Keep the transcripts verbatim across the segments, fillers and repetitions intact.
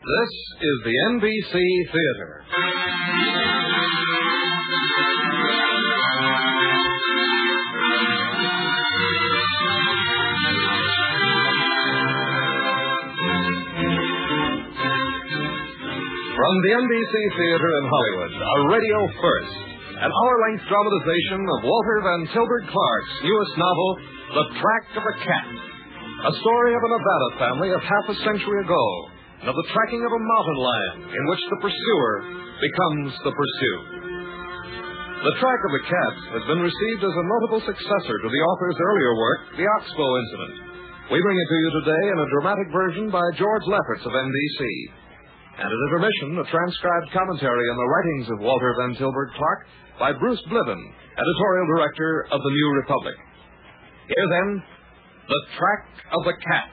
This is the N B C Theater. From the N B C Theater in Hollywood, a radio first, an hour-length dramatization of Walter Van Tilburg Clark's newest novel, The Track of a Cat. A story of a Nevada family of half a century ago, and of the tracking of a mountain lion in which the pursuer becomes the pursued. The Track of a Cat has been received as a notable successor to the author's earlier work, The Oxbow Incident. We bring it to you today in a dramatic version by George Lefferts of N B C. And at intermission, a transcribed commentary on the writings of Walter Van Tilburg Clark by Bruce Bliven, editorial director of the New Republic. Here then, The Track of the Cat.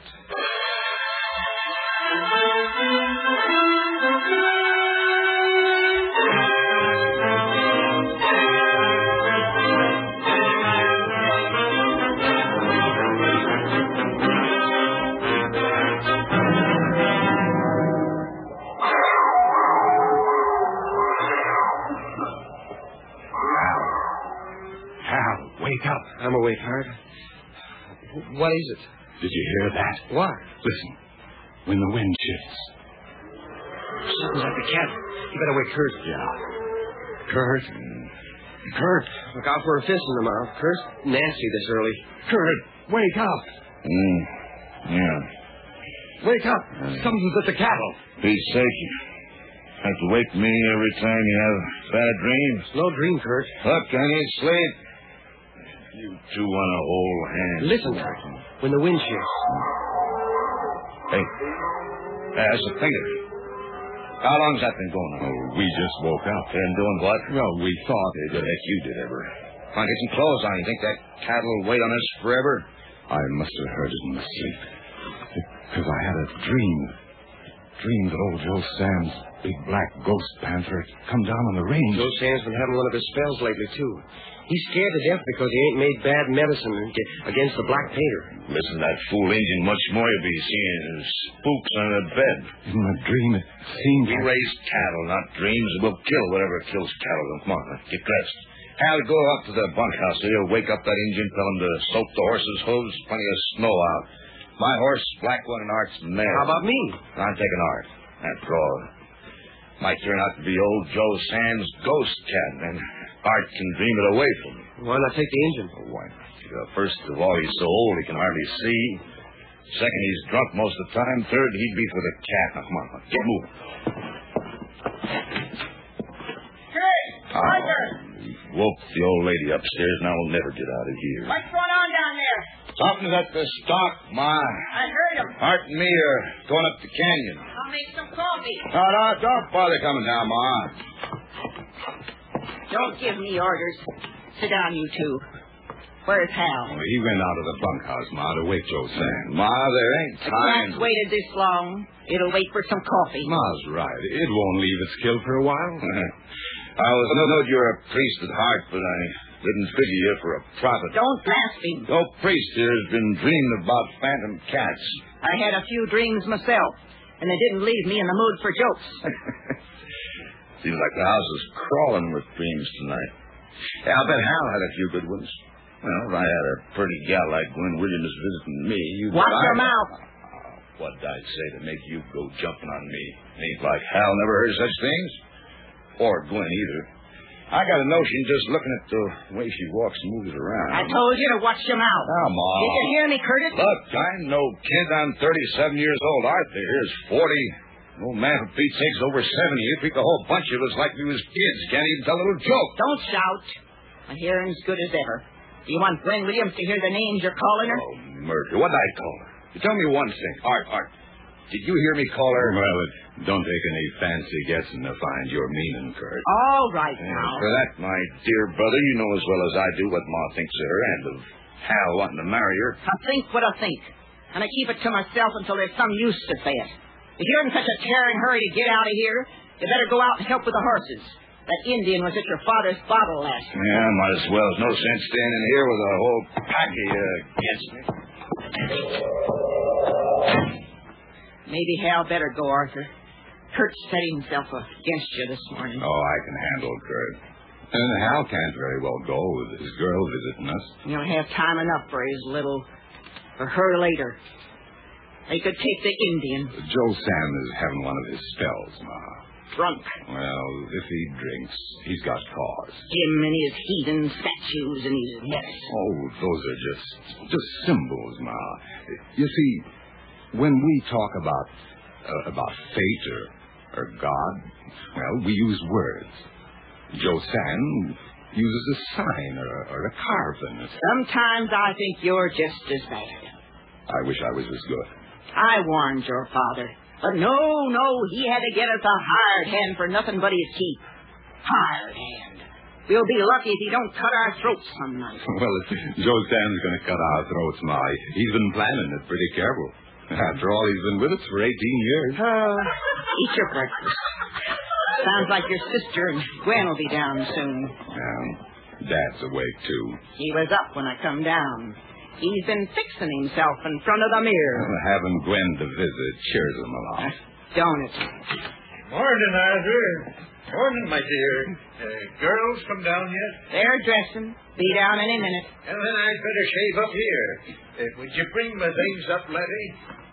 Wake up. I'm awake, Hart. What is it? Did you hear that? What? Listen. When the wind shifts. Something's like the cat. You better wake Kurt. Yeah. Kurt. Kurt. Look out for a fist in the mouth. Kurt, nasty this early. Kurt, wake up. Mm. Yeah. Wake up. Uh, Something's at the cattle. Pete's sake. You have to wake me every time you have bad dreams. No dream, Kurt. Look, I need sleep. You two want to hold hands. Listen, Kurt. When the wind shifts. Hey. That's a finger. How long's that been going on? Oh, we just woke up. And doing what? Well, we thought it. Heck, you did ever. Come on, get some clothes on. You think that cattle will wait on us forever? I must have heard it in my sleep. Because I had a dream. Dream that old Joe Sam's big black ghost panther had come down on the range. Joe Sam's been having one of his spells lately, too. He's scared to death because he ain't made bad medicine against the black painter. Listen, that fool Indian, much more you'll be seeing is spooks under the bed. In my dream, it seemed We like... raise cattle, not dreams. We'll kill whatever kills cattle. Come on, get dressed. Hal, go up to the bunkhouse. He'll wake up that Indian, tell him to soak the horse's hooves. Plenty of snow out. My horse, black one, and Art's mare. How about me? I'm taking Art. After all, might turn out to be old Joe Sam's ghost cat, and Art can dream it away from me. Why not take the engine? Oh, why not? Uh, first of all, he's so old he can hardly see. Second, he's drunk most of the time. Third, he'd be for the cat. Now, come on, get moving. Hey, Arthur! He woke the old lady upstairs. Now we'll never get out of here. What's going on down there? Something's at the stock, Ma. I heard him. Art and me are going up the canyon. I'll make some coffee. No, no, don't bother coming down, Ma. Don't give me orders. Sit down, you two. Where's Hal? Well, he went out of the bunkhouse, Ma, to wake Joe Sam. Ma, there ain't The time. cat's waited this long. It'll wait for some coffee. Ma's right. It won't leave its kill for a while. I was no knowed you're a priest at heart, but I didn't figure you for a prophet. Don't blaspheme. No priest here has been dreaming about phantom cats. I had a few dreams myself, and they didn't leave me in the mood for jokes. Seems like the house is crawling with dreams tonight. Yeah, I'll bet Hal had a few good ones. Well, if I had a pretty gal like Gwen Williams visiting me, you Watch bet your I... mouth. What'd I say to make you go jumping on me? Ain't like Hal never heard of such things. Or Gwen either. I got a notion just looking at the way she walks and moves around. I told you to watch your mouth. Come on. Did you hear me, Curtis? Look, I'm no kid. I'm thirty-seven years old. Arthur here's forty. Old man, for Pete's sake's over seventy. You treat the whole bunch of us like we was kids. Can't even tell a little joke. Don't shout. My hearing's good as ever. Do you want Gwen Williams to hear the names you're calling her? Oh, murder. What'd I call her? You tell me one thing. Art, Art. Did you hear me call her? Well, it don't take any fancy guessing to find your meaning, Kurt. All right Yeah, now. for that, my dear brother, you know as well as I do what Ma thinks of her and of Hal wanting to marry her. I think what I think. And I keep it to myself until there's some use to say it. If you're in such a tearing hurry to get out of here, you better go out and help with the horses. That Indian was at your father's bottle last night. Yeah, might as well. There's no sense standing here with a whole pack of you against me. Maybe Hal better go, Arthur. Kurt set himself against you this morning. Oh, I can handle Kurt. And Hal can't very well go with his girl visiting us. You'll have time enough for his little... for her later. They could take the Indian. Joe Sam is having one of his spells, Ma. Drunk. Well, if he drinks, he's got cause. Him and his heathen statues and his medicine. Oh, those are just just symbols, Ma. You see, when we talk about uh, about fate or, or God, well, we use words. Joe Sam uses a sign or, or a carving. Sometimes I think you're just as bad. I wish I was as good. I warned your father. But no, no, he had to get us a hired hand for nothing but his keep. Hired hand. We'll be lucky if he don't cut our throats some night. Well, if Joe Sam's going to cut our throats, Ma, he's been planning it pretty careful. After all, he's been with us for eighteen years. Uh, eat your breakfast. Sounds like your sister and Gwen will be down soon. Yeah, Dad's awake, too. He was up when I come down. He's been fixing himself in front of the mirror. Well, having Gwen to visit cheers him along. Uh, don't it? Morning, Arthur. Morning, my dear. Uh, girls come down yet? They're dressing. Be down any minute. And then I'd better shave up here. Uh, would you bring my things up, Letty?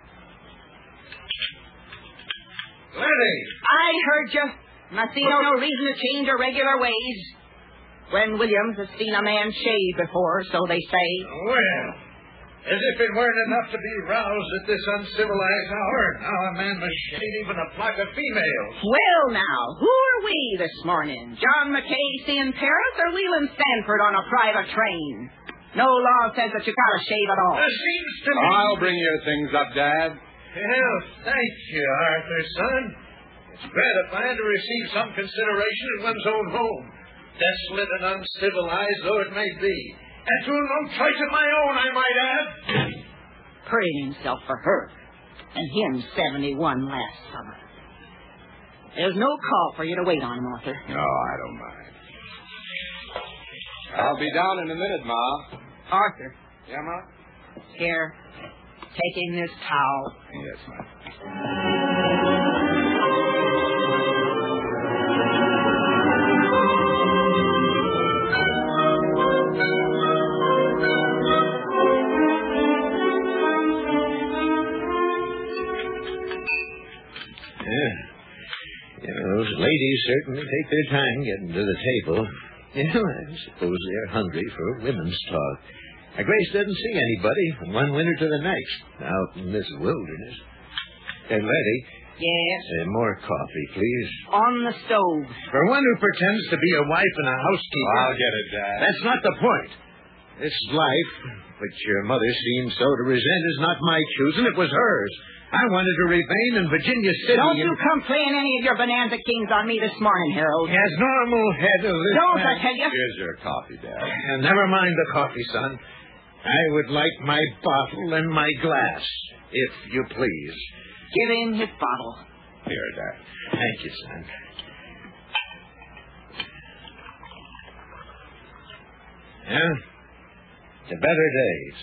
Letty! I heard you. Must see no, no reason to change your regular ways. Gwen Williams has seen a man shave before, so they say. Well, as if it weren't enough to be roused at this uncivilized hour, now a man must shave even a flock of females. Well, now, who are we this morning? John McKay seeing Paris or Leland Stanford on a private train? No law says that you gotta shave at all. There seems to be... I'll bring your things up, Dad. Well, thank you, Arthur, son. It's gratifying to receive some consideration in one's own home. Desolate and uncivilized though it may be. And through no choice of my own, I might add. Praying himself for her. And him seventy-one last summer. There's no call for you to wait on him, Arthur. No, I don't mind. I'll be down in a minute, Ma. Arthur. Yeah, Ma? Here. Taking this towel. Yes, Ma. Those ladies certainly take their time getting to the table. Yeah, I suppose they're hungry for women's talk. Now, Grace doesn't see anybody from one winter to the next out in this wilderness. And Letty. Yes? Uh, more coffee, please. On the stove. For one who pretends to be a wife and a housekeeper. I'll get it, Dad. That's not the point. This life, which your mother seems so to resent, is not my choosing. It was hers. I wanted to remain in Virginia City. Don't and... you come playing any of your bonanza kings on me this morning, Harold. As normal head of this Don't, man... I tell you. Here's your coffee, Dad. And never mind the coffee, son. I would like my bottle and my glass, if you please. Give him his bottle. Here, Dad. Thank you, son. Yeah? To better days.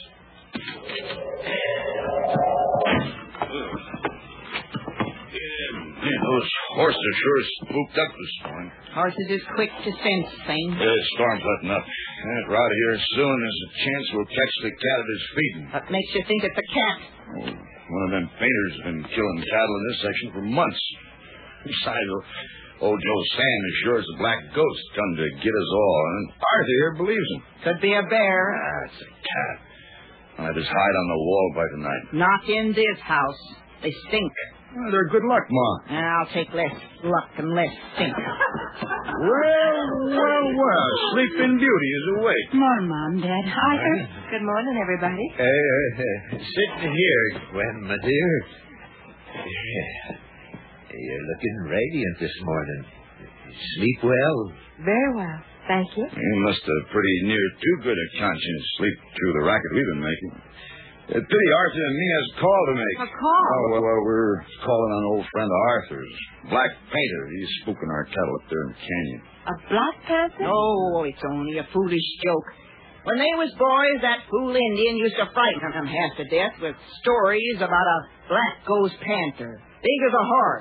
Yeah, those horses sure spooked up this morning. Horses is quick to sense things. The storm's letting up. Yeah, right out of here as soon as a chance we'll catch the cat at his feeding. What makes you think it's a cat? Oh, one of them painters has been killing cattle in this section for months. Besides, old Joe Sam is sure as a black ghost come to get us all, and Arthur here believes him. Could be a bear. Ah, it's a cat. I'll just hide on the wall by tonight. Not in this house. They stink. Well, they're good luck, Ma. I'll take less luck and less stink. Well, well, well. Sleeping Beauty is awake. Morning, Mom, Dad. Arthur. Good morning, everybody. Uh, uh, sit here, Gwen, my dear. Yeah. You're looking radiant this morning. Sleep well? Very well, thank you. You must have pretty near too good a conscience sleep through the racket we've been making. It's pity Arthur and me has a call to make. A call? Oh, well, well, we're calling on an old friend of Arthur's, Black Painter. He's spooking our cattle up there in the canyon. A Black Panther? No, it's only a foolish joke. When they was boys, that fool Indian used to frighten them half to death with stories about a black ghost panther, big as a horse,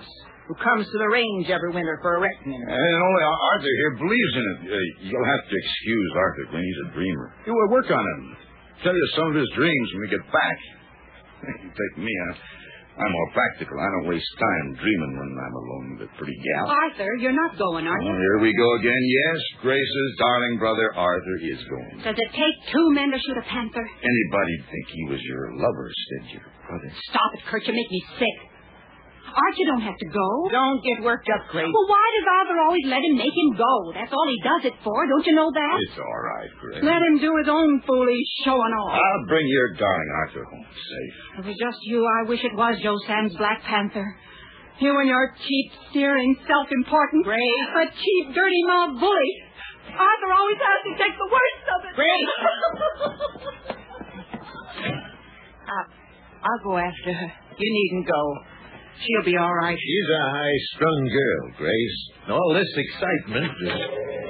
who comes to the range every winter for a reckoning. And only Arthur here believes in it. Uh, you'll have to excuse Arthur, Glenn. He's a dreamer. You will work on him. Tell you some of his dreams when we get back. You take me, I, I'm more practical. I don't waste time dreaming when I'm alone with a pretty gal. Arthur, you're not going, are you? Oh, here we go again. Yes, Grace's darling brother Arthur is going. Does it take two men to shoot a panther? Anybody'd think he was your lover, said your brother. Stop it, Kurt. You make me sick. Archie don't have to go. Don't get worked up, Grace. Well, why does Arthur always let him make him go? That's all he does it for. Don't you know that? It's all right, Grace. Let him do his own foolish showing off. I'll bring your darling Arthur home safe. If it was just you, I wish it was Joe Sam's Black Panther. You and your cheap, steering, self-important, Grace. a cheap, dirty-mouthed bully. Arthur always has to take the worst of it. Grace. uh, I'll go after her. You needn't go. She'll be all right. She's a high-strung girl, Grace. All this excitement is...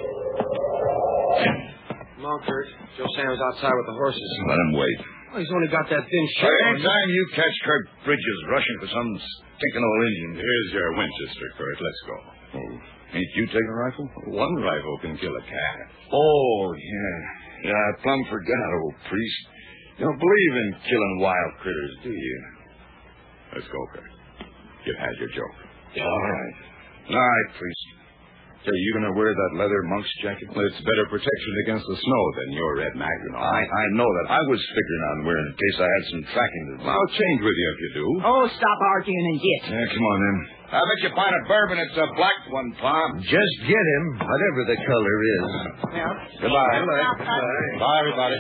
Come on, Kurt. Joe Sam's outside with the horses. Let him wait. Oh, he's only got that thin shirt. Every time you catch Kurt Bridges rushing for some stinking old Indian. Here's your Winchester, Kurt. Let's go. Oh, ain't you taking a rifle? One rifle can kill a cat. Oh, yeah. Yeah, I plumb forgot, old priest. You don't believe in killing wild critters, do you? Let's go, Kurt. You had your joke. All right. All right, priest. Say, you going to wear that leather monk's jacket? Well, it's better protection against the snow than your red Mackinac. I, I know that. I was figuring on wearing it in case I had some tracking to do. I'll change with you if you do. Oh, stop arguing and get. Yeah, come on, then. I bet you find a bourbon. It's a black one, Tom. Just get him, whatever the color is. Well, Goodbye. Goodbye. Bye, everybody.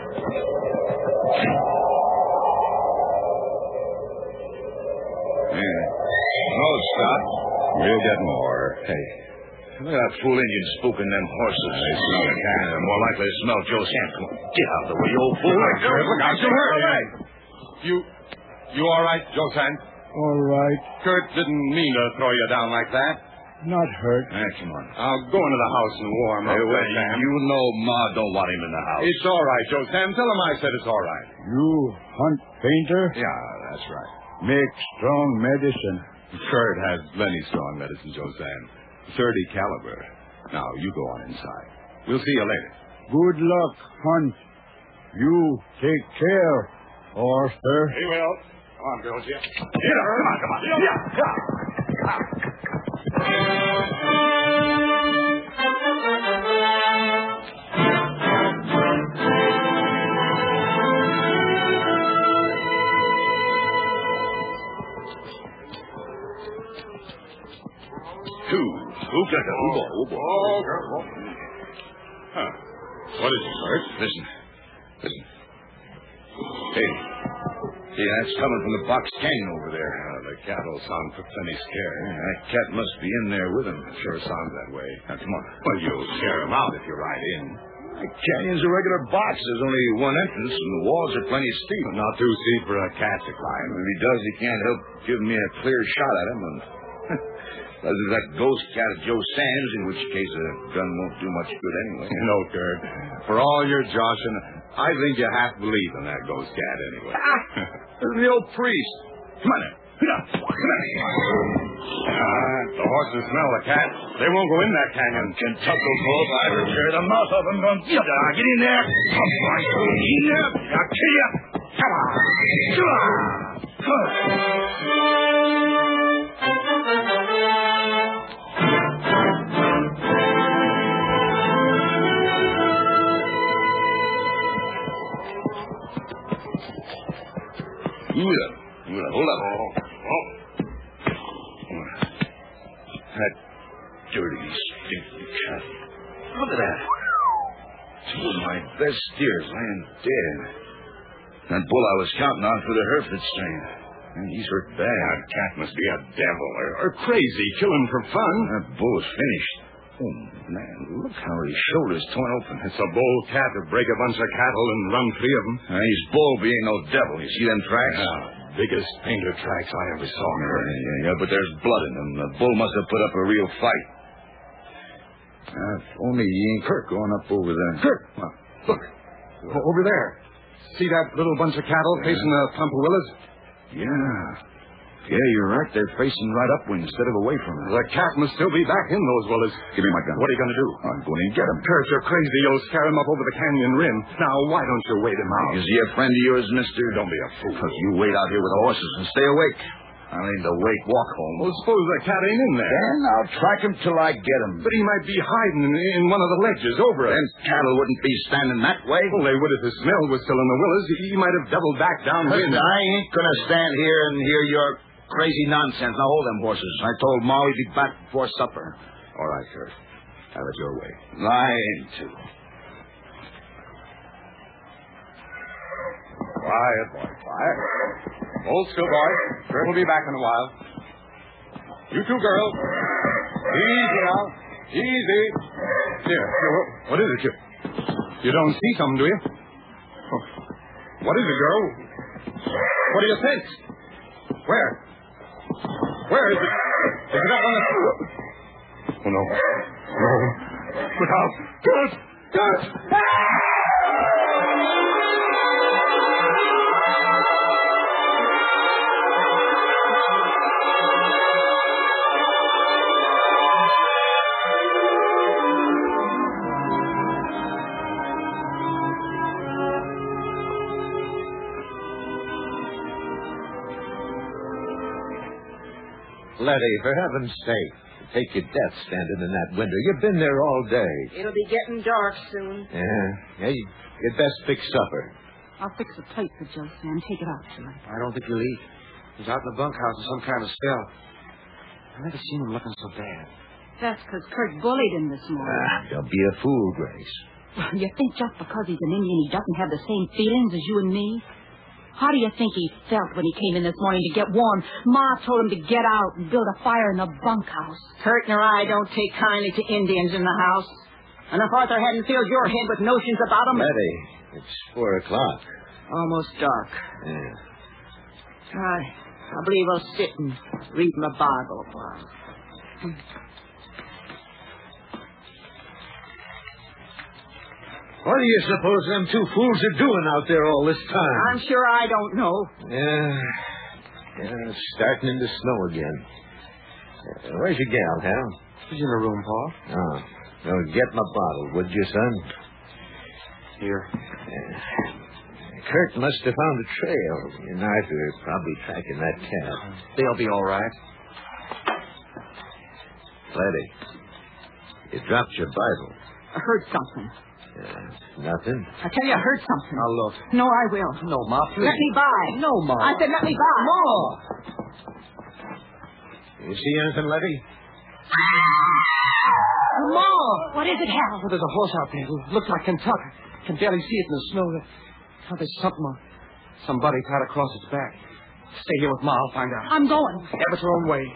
Yeah. No, stop. We'll get more. Hey, look at that fool Indian spooking them horses. They smell the can. They're more likely to smell Joe Sam. Come on, get out of the way, you old fool. Look, look out, you hurt. You, you all right, Joe Sam? All right. Kurt didn't mean to throw you down like that. Not hurt. Hey, come on. I'll go into the house and warm up. Hey, wait, Sam. you know Ma don't want him in the house. It's all right, Joe Sam. Tell him I said it's all right. You hunt painter? Yeah, that's right. Make strong medicine. Kurt has plenty strong medicine, Joe Sam. thirty caliber. Now, you go on inside. We'll see you later. Good luck, hunt. You take care, Arthur. He will. Come on, girls. Yeah. Get up. Come on, come on. Yeah. Yeah. Two. Who got the who ball? Who ball? Oh, girl. Huh. What is it, Kurt? Listen. Listen. Hey. See, that's coming from the Box Canyon over there. Uh, the cattle sound plenty scared. Yeah, that cat must be in there with him. Sure sounds that way. Now, come on. Well, you'll scare him out if you ride in. The canyon's a regular box. There's only one entrance, and the walls are plenty steep. Not too steep for a cat to climb. If he does, he can't help giving me a clear shot at him. And unless it's that ghost cat of Joe Sam's, in which case a gun won't do much good anyway. No, Kurt. For all your joshing, I think you half believe in that ghost cat anyway. Ah, the old priest. Come on now. Come on. Come on. Uh, the horses smell the cat. They won't go in that canyon. Kentucky both. I will tear the mouth of them. Don't get there. Get in there. Come on. Get in there. I'll kill you. Come on. Come on. Come on. Mira, mira, hold up. Oh, oh. That dirty, stinking cat. Look at that. Two of my best steers laying dead. That bull I was counting on for the Hereford strain. And he's hurt bad. That cat must be a devil or, or crazy, killing for fun. That bull is finished. Oh, man, look how his shoulder's torn open. It's a bold cat to break a bunch of cattle and run free of them. Uh, he's bold, but he ain't no devil. You see them tracks? Yeah, biggest painter tracks I ever saw. Yeah, yeah, yeah, but there's blood in them. The bull must have put up a real fight. Uh, if only he ain't Kurt going up over there. Kurt! Look, over there. See that little bunch of cattle facing the clump of willows? Yeah. Yeah, you're right. They're facing right upwind instead of away from us. The cat must still be back in those willows. Give me my gun. What are you going to do? I'm going to get him. Kurt, you're crazy. You'll scare him up over the canyon rim. Now, why don't you wait him out? Is he a friend of yours, mister? Don't be a fool. Because you wait out here with the horses and stay awake. I need to wait, walk home. Well, suppose the cat ain't in there. Then I'll track him till I get him. But he might be hiding in, in one of the ledges over us. Then cattle wouldn't be standing that way. Well, they would if the smell was still in the willows. He might have doubled back downwind. I ain't going to stand here and hear your crazy nonsense. Now, hold them horses. I told Ma we'd be back before supper. All right, Kurt. Have it your way. I ain't to. Quiet, boy, quiet. Hold still, boy. Kurt will be back in a while. You two girls. Easy now. Easy. Here, here, what is it? You, you don't see something, do you? Oh. What is it, girl? What do you sense? Where? Where is it? Is it up on the... Oh, no. No. Look out. Kurt! Kurt! Letty, for heaven's sake, take your death standing in that window. You've been there all day. It'll be getting dark soon. Yeah, yeah, you, you'd best fix supper. I'll fix a plate for Joe Sam. Take it out tonight. I don't think he'll eat. He's out in the bunkhouse in some kind of spell. I've never seen him looking so bad. That's because Kurt bullied him this morning. Ah, don't be a fool, Grace. You think just because he's an Indian he doesn't have the same feelings as you and me? How do you think he felt when he came in this morning to get warm? Ma told him to get out and build a fire in the bunkhouse. Kurt and I don't take kindly to Indians in the house. And if Arthur hadn't filled your head with notions about them... Letty, it's four o'clock. Almost dark. Yeah. I, I believe I'll sit and read my Bible a while. What do you suppose them two fools are doing out there all this time? I'm sure I don't know. Yeah. Yeah, it's starting into snow again. Uh, where's your gal, Hal? She's in her room, Paul. Oh. Well, get my bottle, would you, son? Here. Yeah. Kurt must have found a trail. And Arthur is probably tracking that cat. They'll be all right. Letty, you dropped your Bible. I heard something. Yeah, nothing. I tell you, I heard something. Now, look. No, I will. No, Ma, please. Let me by. No, Ma. I said let me by. Ma! You see anything, Letty? Ma! What is it, Hal? Oh, there's a horse out there. It looks like Kentucky. Can barely see it in the snow. Oh, there's something on. Somebody tied across its back. Stay here with Ma. I'll find out. I'm going. Have it your own way.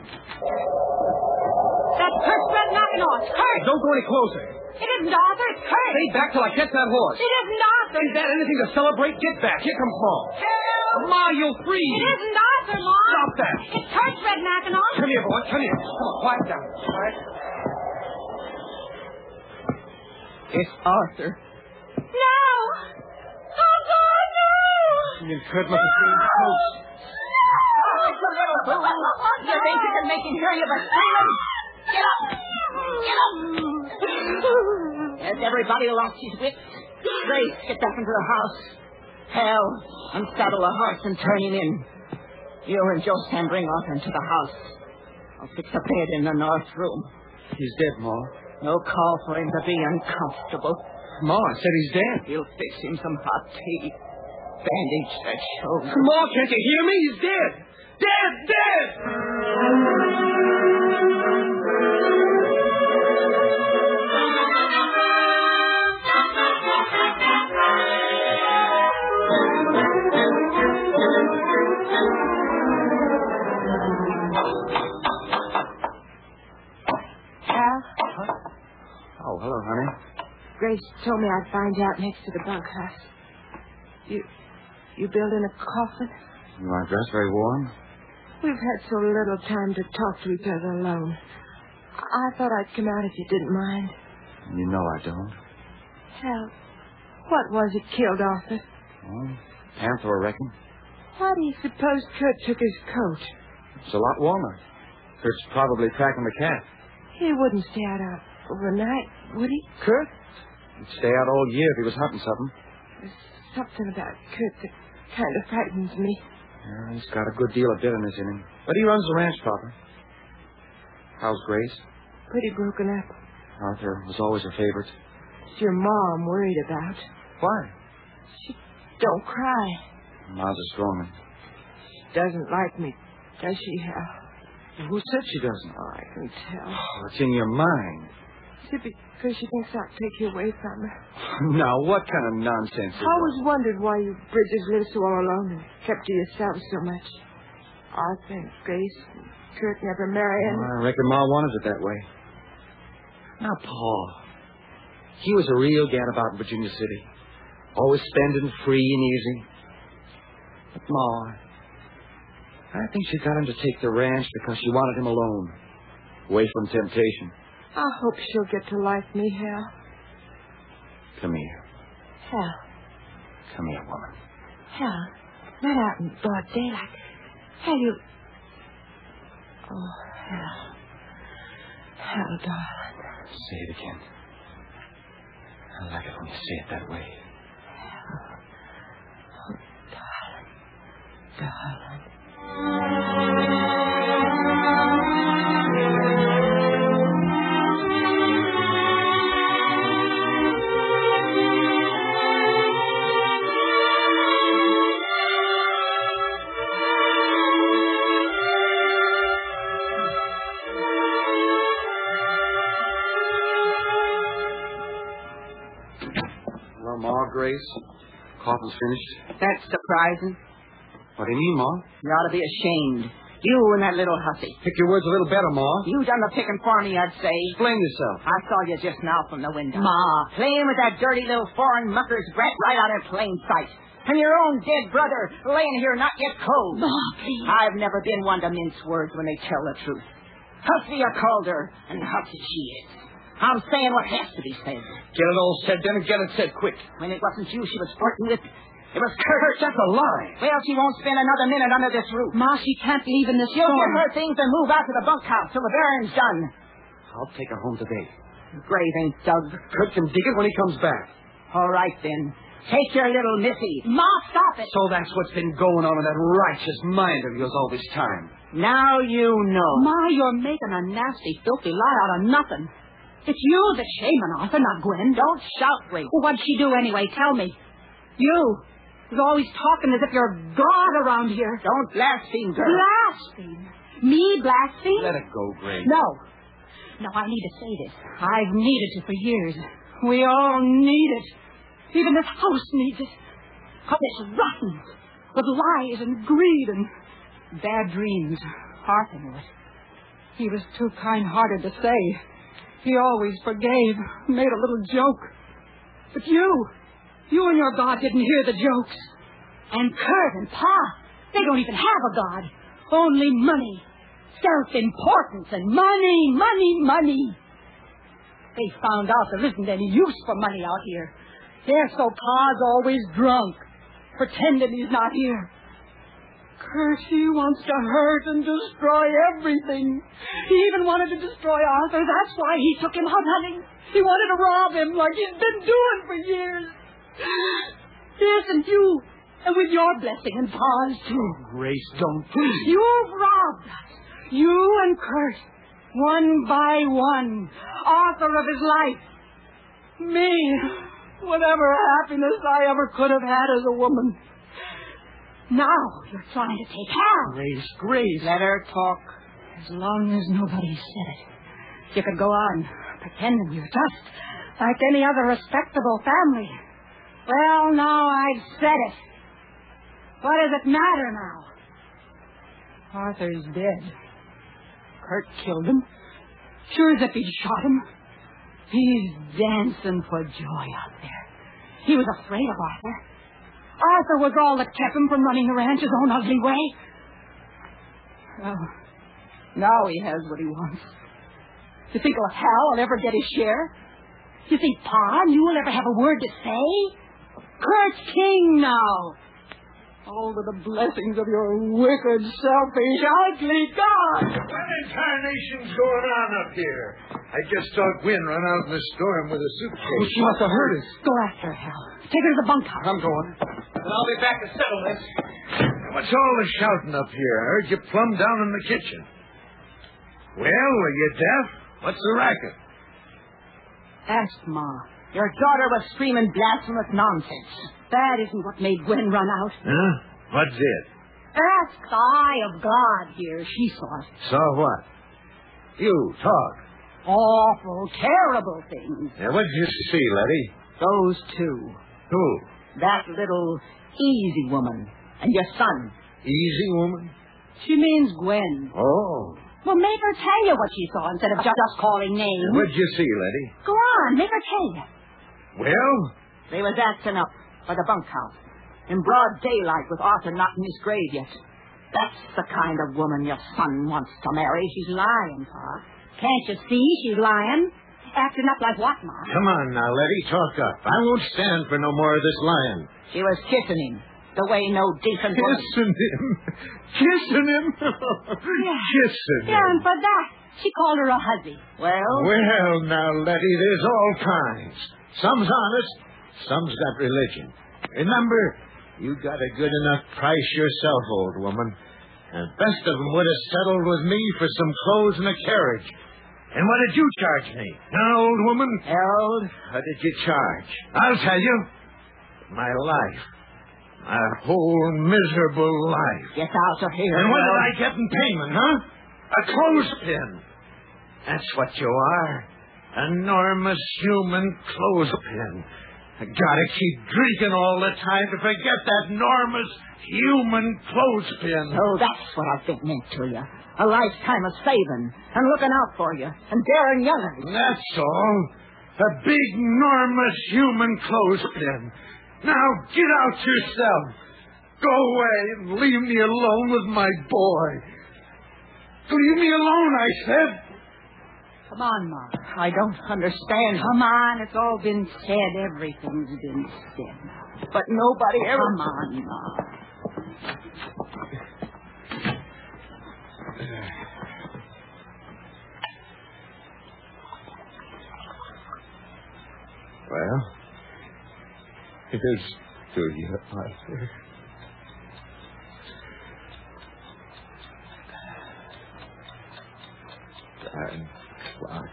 That's Kurt's red knocking on. Kurt! Don't go any closer. It isn't Arthur. It's Kurt. Stay back till I catch that horse. It isn't Arthur. Is that anything to celebrate? Get back. Here comes Ma. Help! Ma, you'll freeze. It isn't Arthur, Mom. Stop that. It's Kurt's red knocking on. Come here, boy. Come here. Come on, quiet down. All right? It's Arthur. No! Oh, God, no! You and Kurt must have seen close. Oh, it's a little fool. You think you can make him hear you but screaming? Get up! Get up! Has everybody lost his wits? Grace, get back into the house. Hal, unsaddle the horse and turn him in. You and Joe Sam bring Arthur into the house. I'll fix a bed in the north room. He's dead, Ma. No call for him to be uncomfortable. Ma, I said he's dead. We'll fix him some hot tea. Bandage that shoulder. Ma, can't you hear me? He's dead. Dead, dead! Oh, hello, honey. Grace told me I'd find you out next to the bunkhouse. You, you building a coffin? You aren't dressed very warm? We've had so little time to talk to each other alone. I thought I'd come out if you didn't mind. You know I don't. Hal, what was it killed Arthur? Oh, panther, I reckon. Why do you suppose Kurt took his coat? It's a lot warmer. Kurt's probably tracking the cat. He wouldn't stay out out overnight, would he? Kurt? He'd stay out all year if he was hunting something. There's something about Kurt that kind of frightens me. Yeah, he's got a good deal of bitterness in him. But he runs the ranch, Papa. How's Grace? Pretty broken up. Arthur was always a favorite. It's your mom worried about. Why? She don't cry. Ma's a strong one. She doesn't like me, does she, Hal? Who said she doesn't? Oh, I can tell. Oh, it's in your mind. Is it because she thinks I'll take you away from her? Now, what kind of nonsense is I always wondered why you Bridges lived so all alone and kept to yourselves so much. Arthur and Grace and Kurt never marrying. Well, I reckon Ma wanted it that way. Now, Paul, he was a real gadabout in Virginia City. Always spending free and easy. But Ma, I think she got him to take the ranch because she wanted him alone, away from temptation. I hope she'll get to like me, Hal. Come here. Hal. Come here, woman. Hal, not out in broad daylight. Hal, you... Oh, Hal. Hal, darling. Say it again. I like it when you say it that way. Hal. Oh, darling. Darling. Grace, coffin's finished. That's surprising. What do you mean, Ma? You ought to be ashamed. You and that little hussy. Pick your words a little better, Ma. You done the picking for me, I'd say. Explain yourself. I saw you just now from the window. Ma. Playing with that dirty little foreign mucker's brat right out in plain sight. And your own dead brother laying here not yet cold. Ma, please. I've never been one to mince words when they tell the truth. Hussy, I called her, and hussy she is. I'm saying what has to be said. Get it all said then and get it said quick. When it wasn't you she was flirting with, it was Kurt. That's a lie. Well, she won't spend another minute under this roof. Ma, she can't leave in this She'll storm. get her things and move out to the bunkhouse till the bearing's done. I'll take her home today. Grave ain't dug. Kurt can dig it when he comes back. All right, then. Take your little missy. Ma, stop it. So that's what's been going on in that righteous mind of yours all this time. Now you know. Ma, you're making a nasty, filthy lie out of nothing. It's you that's shaming Arthur, not Gwen. Don't shout, Grace. Well, what'd she do anyway? Tell me. You. You're always talking as if you're God around here. Don't blaspheme, girl. Blaspheme? Me blaspheme? Let it go, Grace. No. No, I need to say this. I've needed it for years. We all need it. Even this house needs it. Because it's rotten. With lies and greed and bad dreams. Arthur knew it. He was too kind-hearted to say. He always forgave, made a little joke. But you, you and your God didn't hear the jokes. And Kurt and Pa, they don't even have a God. Only money, self-importance, and money, money, money. They found out there isn't any use for money out here. Yeah, so Pa's always drunk, pretending he's not here. Kurt, he wants to hurt and destroy everything. He even wanted to destroy Arthur. That's why he took him out hunting. He wanted to rob him like he's been doing for years. Yes, and you, and with your blessing and Pa's too. Grace, don't please. You've robbed us. You and Kurt, one by one, Arthur of his life. Me, whatever happiness I ever could have had as a woman. Now you're trying to take Hal. Grace, Grace. Let her talk. As long as nobody said it, you could go on pretending you're just like any other respectable family. Well, now I've said it. What does it matter now? Arthur's dead. Kurt killed him. Sure as if he'd shot him. He's dancing for joy out there. He was afraid of Arthur. Arthur was all that kept him from running the ranch his own ugly way. Well, now he has what he wants. You think Hal will ever get his share? You think Pa and you will ever have a word to say? Kurt's king now. All to the blessings of your wicked, selfish, ugly God. What in tarnation's going on up here? I just saw Gwen run out in the storm with a suitcase. She must have heard us. Go after her, Hal. Take her to the bunkhouse. I'm going. And I'll be back to settle this. What's all the shouting up here? I heard you plumb down in the kitchen. Well, are you deaf? What's the racket? Ask Ma. Your daughter was screaming blasphemous nonsense. That isn't what made Gwen run out. Huh? What's it? Ask the eye of God here. She saw it. Saw what? You, talk. Awful, terrible things. Now, what did you see, Letty? Those two. Who? That little easy woman and your son. Easy woman? She means Gwen. Oh. Well, make her tell you what she saw instead of just, just calling names. What did you see, Letty? Go on, make her tell you. Well? They was acting up by the bunkhouse in broad daylight with Arthur not in his grave yet. That's the kind of woman your son wants to marry. She's lying, Pa. Can't you see she's lying? Acting up like what, Ma? Come on now, Letty, talk up. I won't stand for no more of this lying. She was kissing him the way no decent woman... Kissing him? Kissing him? Yeah. Kissing him? Yeah, and for that, she called her a hussy. Well... Well, now, Letty, there's all kinds. Some's honest, some's got religion. Remember, you got a good enough price yourself, old woman. And best of them would have settled with me for some clothes and a carriage. And what did you charge me? Huh, old woman? Harold? What did you charge? I'll tell you. My life. My whole miserable life. Get out of here. And what did Harold. I get in payment, huh? A clothespin. That's what you are. Enormous human clothespin. I gotta keep drinking all the time to forget that enormous human clothespin. Oh, that's what I've been meant to you. A lifetime of saving and looking out for you and daring yothers. That's all. A big, enormous human clothespin. Now get out yourself. Go away and leave me alone with my boy. Leave me alone, I said. Come on, Ma. I don't understand. Come on. It's all been said. Everything's been said. But nobody ever... Come on, Ma. Well, here's to you, Arthur. Darn clock.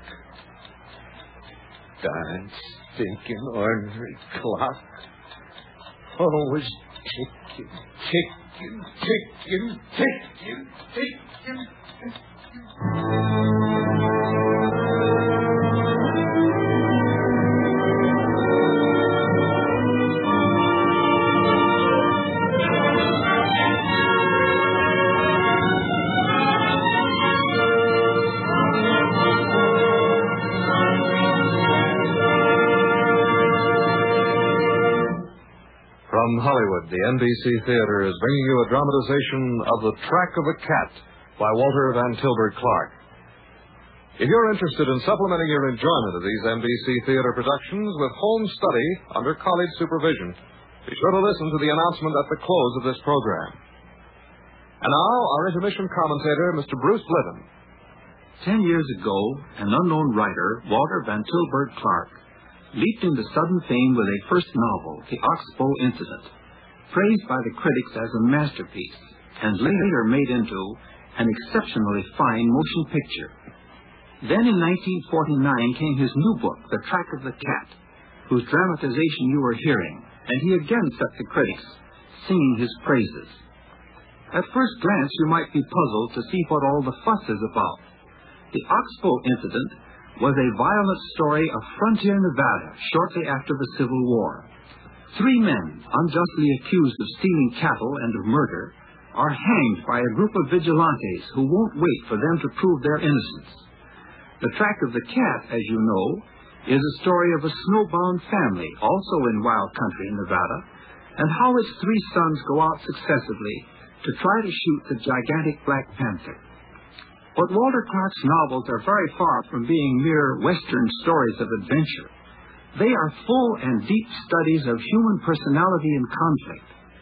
Darn stinking ornery clock. Always ticking, ticking, ticking, ticking, ticking, ticking. From Hollywood, the N B C Theater is bringing you a dramatization of The Track of a Cat by Walter Van Tilburg Clark. If you're interested in supplementing your enjoyment of these N B C Theater productions with home study under college supervision, be sure to listen to the announcement at the close of this program. And now, our intermission commentator, Mister Bruce Litton. Ten years ago, an unknown writer, Walter Van Tilburg Clark, leaped into sudden fame with a first novel, The Oxbow Incident, praised by the critics as a masterpiece, and later made into an exceptionally fine motion picture. Then in nineteen forty-nine came his new book, The Track of the Cat, whose dramatization you are hearing, and he again set the critics singing his praises. At first glance, you might be puzzled to see what all the fuss is about. The Oxbow Incident was a violent story of frontier Nevada shortly after the Civil War. Three men, unjustly accused of stealing cattle and of murder, are hanged by a group of vigilantes who won't wait for them to prove their innocence. The Track of the Cat, as you know, is a story of a snowbound family, also in wild country in Nevada, and how its three sons go out successively to try to shoot the gigantic Black Panther. But Walter Clark's novels are very far from being mere Western stories of adventure. They are full and deep studies of human personality and conflict,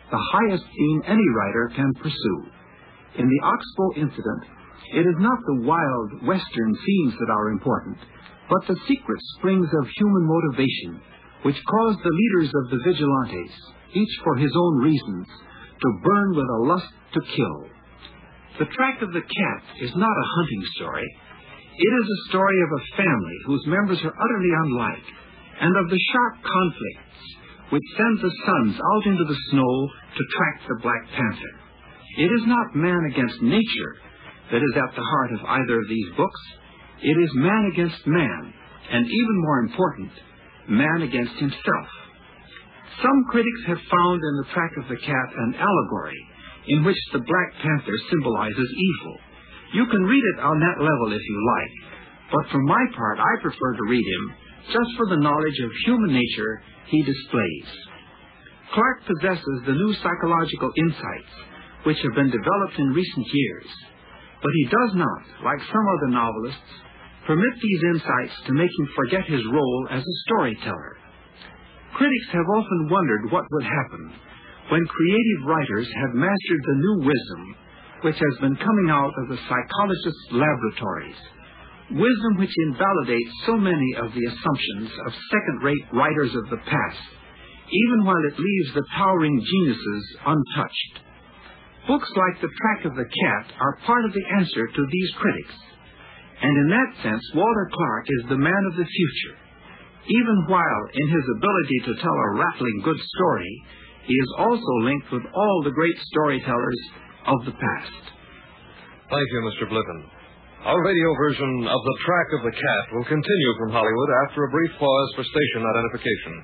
the highest theme any writer can pursue. In the Oxbow incident, it is not the wild western scenes that are important, but the secret springs of human motivation, which caused the leaders of the vigilantes, each for his own reasons, to burn with a lust to kill. The Track of the Cat is not a hunting story. It is a story of a family whose members are utterly unlike, and of the sharp conflicts which send the sons out into the snow to track the Black Panther. It is not man against nature that is at the heart of either of these books. It is man against man, and even more important, man against himself. Some critics have found in The Track of the Cat an allegory in which the Black Panther symbolizes evil. You can read it on that level if you like, but for my part, I prefer to read him just for the knowledge of human nature he displays. Clark possesses the new psychological insights which have been developed in recent years, but he does not, like some other novelists, permit these insights to make him forget his role as a storyteller. Critics have often wondered what would happen when creative writers have mastered the new wisdom which has been coming out of the psychologists' laboratories, wisdom which invalidates so many of the assumptions of second-rate writers of the past, even while it leaves the towering geniuses untouched. Books like The Track of the Cat are part of the answer to these critics, and in that sense, Walter Clark is the man of the future, even while in his ability to tell a rattling good story, he is also linked with all the great storytellers of the past. Thank you, Mister Blippen. Our radio version of The Track of the Cat will continue from Hollywood after a brief pause for station identification.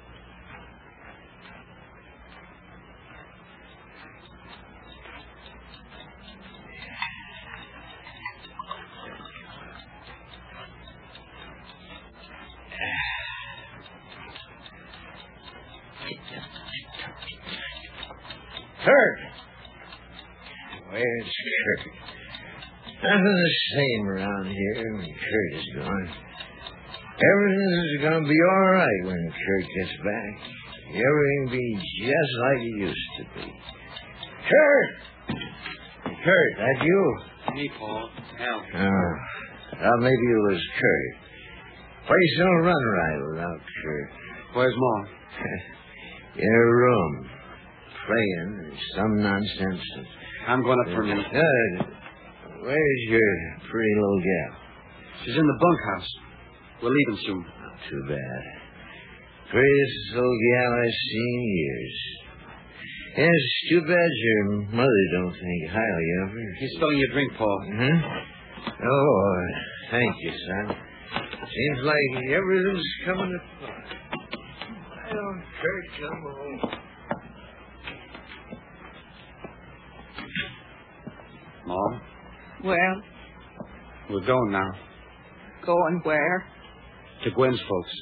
Kurt! Where's Kurt? Nothing the same around here when Kurt is gone. Everything's going to be all right when Kurt gets back. Everything will be just like it used to be. Kurt! Kurt, that you? Me, Paul. Hal. Oh, well, maybe it was Kurt. Place don't run right without Kurt. Where's Ma? In her room. Praying or some nonsense. I'm going up for a minute. Good. Where's your pretty little gal? She's in the bunkhouse. We're leaving soon. Not too bad. Prettiest little gal I've seen in years. Yeah, it's too bad your mother don't think highly of her. He's spilling your drink, Paul. Mm-hmm. Oh, thank you, son. Seems like everything's coming apart. I don't Kurt come home. Mom? Well, We're going now. going where? To Gwen's folks.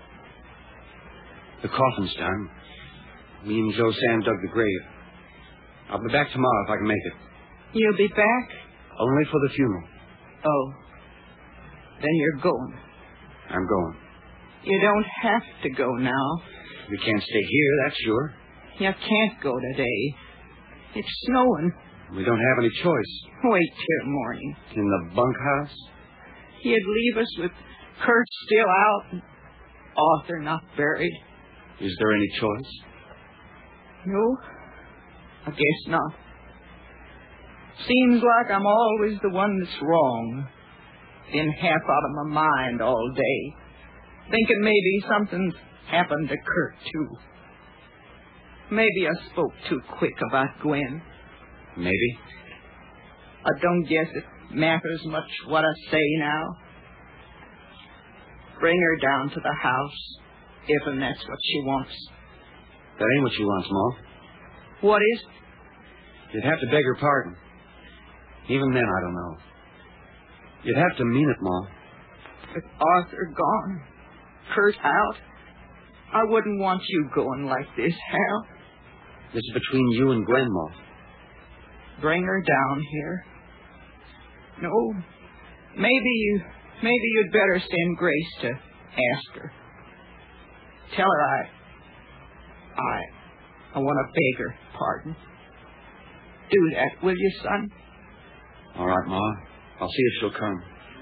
The coffin's done. Me and Joe Sam dug the grave. I'll be back tomorrow if I can make it. You'll be back? Only for the funeral. Oh. Then you're going. I'm going. You don't have to go now. We can't stay here, that's sure. You can't go today. It's snowing. We don't have any choice. Wait till morning. In the bunkhouse? You'd leave us with Kurt still out and Arthur not buried. Is there any choice? No, I guess not. Seems like I'm always the one that's wrong. Been half out of my mind all day. Thinking maybe something's happened to Kurt, too. Maybe I spoke too quick about Gwen. Maybe. I don't guess it matters much what I say now. Bring her down to the house, if and that's what she wants. That ain't what she wants, Ma. What is it? You'd have to beg her pardon. Even then, I don't know. You'd have to mean it, Ma. With Arthur gone, Kurt out, I wouldn't want you going like this, Hal. This is between you and Gwen, Ma. Bring her down here. No, maybe you, maybe you'd better send Grace to ask her. Tell her I, I, I want to beg her pardon. Do that, will you, son? All right, Ma. I'll see if she'll come.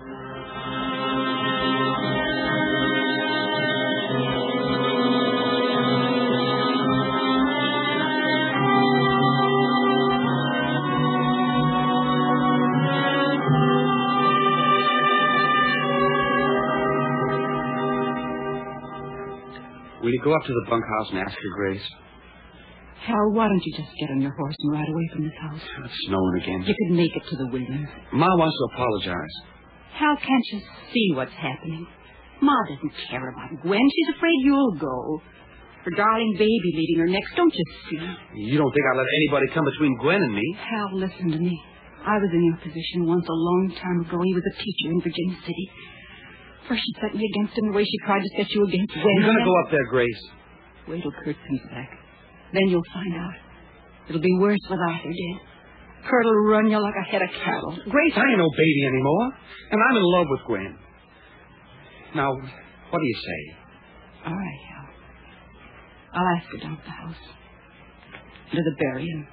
Will you go up to the bunkhouse and ask her, Grace? Hal, why don't you just get on your horse and ride away from this house? It's snowing again. You could make it to the Williams. Ma wants to apologize. Hal, can't you see what's happening? Ma doesn't care about Gwen. She's afraid you'll go. Her darling baby leading her next, don't you see? You don't think I'll let anybody come between Gwen and me? Hal, listen to me. I was in your position once a long time ago. He was a teacher in Virginia City. First she set me against him the way she tried to set you against Gwen. You're going to go up there, Grace. Wait till Kurt comes back. Then you'll find out. It'll be worse with Arthur dead. Kurt'll run you like a head of cattle. Grace, I ain't no baby anymore. And I'm in love with Gwen. Now, what do you say? All right, Hal. I'll ask her down at the house. To the burying.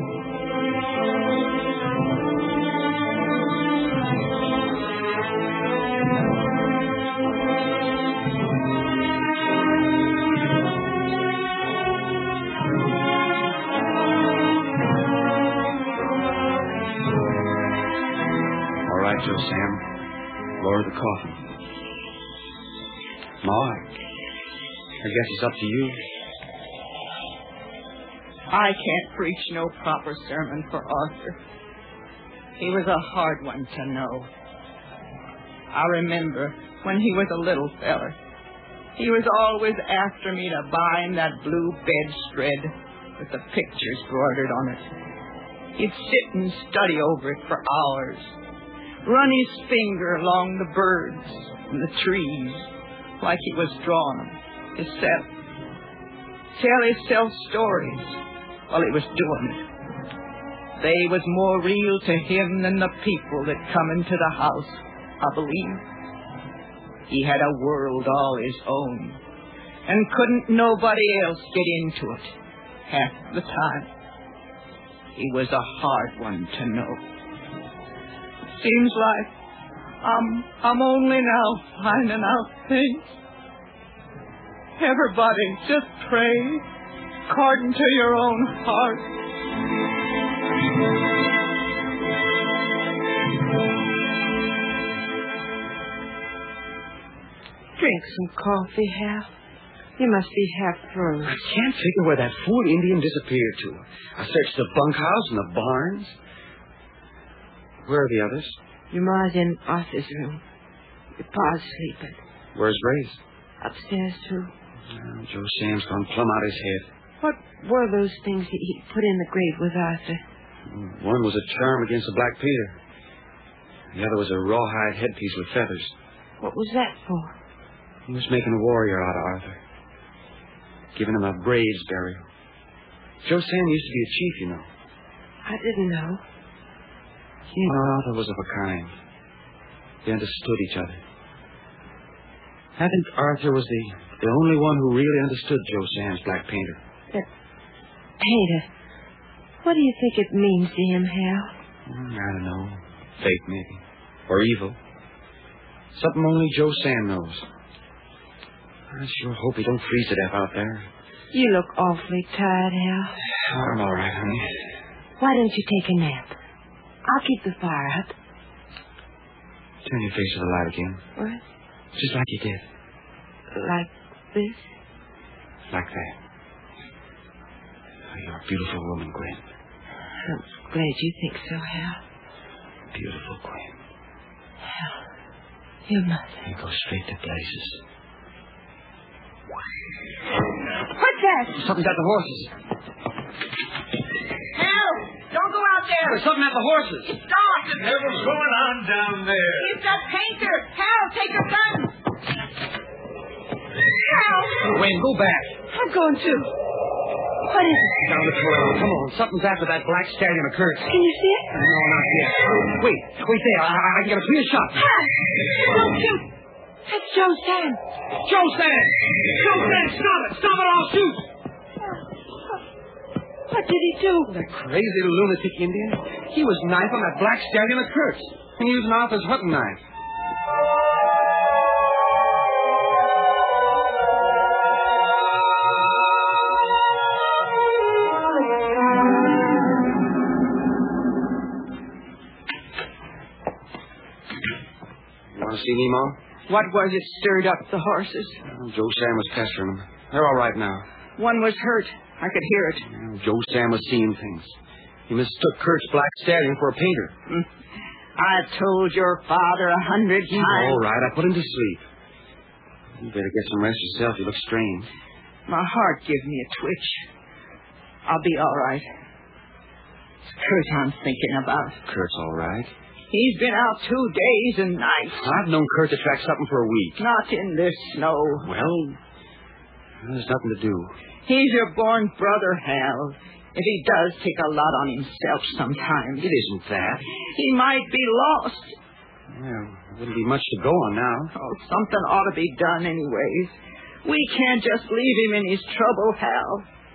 Joe Sam, lower the coffin. Ma, I guess it's up to you. I can't preach no proper sermon for Arthur. He was a hard one to know. I remember when he was a little feller, he was always after me to buy him that blue bedspread with the pictures broidered on it. He'd sit and study over it for hours. Run his finger along the birds and the trees like he was drawing them himself. Tell himself stories while he was doing it. They was more real to him than the people that come into the house, I believe. He had a world all his own, and couldn't nobody else get into it half the time. He was a hard one to know. Seems like I'm I'm only now finding out things. Everybody just pray according to your own heart. Drink some coffee, Hal. You must be half frozen. I can't figure where that fool Indian disappeared to. I searched the bunkhouse and the barns. Where are the others? Your ma's in Arthur's room. Your pa's sleeping. Where's Ray's? Upstairs, too. Well, Joe Sam's gone plumb out his head. What were those things he put in the grave with Arthur? One was a charm against the Black Peter. The other was a rawhide headpiece with feathers. What was that for? He was making a warrior out of Arthur. Giving him a braves burial. Joe Sam used to be a chief, you know. I didn't know. He and Arthur was of a kind. They understood each other. I think Arthur was the, the only one who really understood Joe Sam's Black Painter. That painter. What do you think it means to him, Hal? I don't know. Fate, maybe. Or evil. Something only Joe Sam knows. I sure hope he don't freeze to death out there. You look awfully tired, Hal. I'm all right, honey. Why don't you take a nap? I'll keep the fire up. Turn your face to the light again. What? Just like you did. Like this? Like that. Oh, you're a beautiful woman, Gwen. I'm glad you think so, Hal. Beautiful, Gwen. Hal, you must. You go straight to places. What's that? Something's at the horses. Hal, don't go out there. There's something at the horses. Stop. Whatever's going on down there? It's that painter. Hal, take your gun. Hal. Gwen, go back. I'm going to. What is it? Down the corral. Come on. Something's after that black stallion of Kurt's. Can you see it? No, not yet. Wait. Wait there. I, I can get a clear shot. Hal, don't shoot. That's Joe Sam. Joe Sam! Joe Sam, stop it! Stop it, I'll shoot! What did he do? That crazy lunatic Indian. He was knifing that black stallion at Kurtz and using Arthur's hunting knife. You want to see me, Mom? What was it stirred up the horses? Well, Joe Sam was pestering them. They're all right now. One was hurt. I could hear it. Well, Joe Sam was seeing things. He mistook Kurt's black stallion for a painter. Mm. I've told your father a hundred He's times. all right. I put him to sleep. You better get some rest yourself. You look strange. My heart gives me a twitch. I'll be all right. It's Kurt I'm thinking about. Kurt's all right. He's been out two days and nights. I've known Kurt to track something for a week. Not in this snow. Well, there's nothing to do. He's your born brother, Hal. If he does take a lot on himself sometimes. It isn't that. He might be lost. Well, there wouldn't be much to go on now. Oh, something ought to be done anyways. We can't just leave him in his trouble, Hal.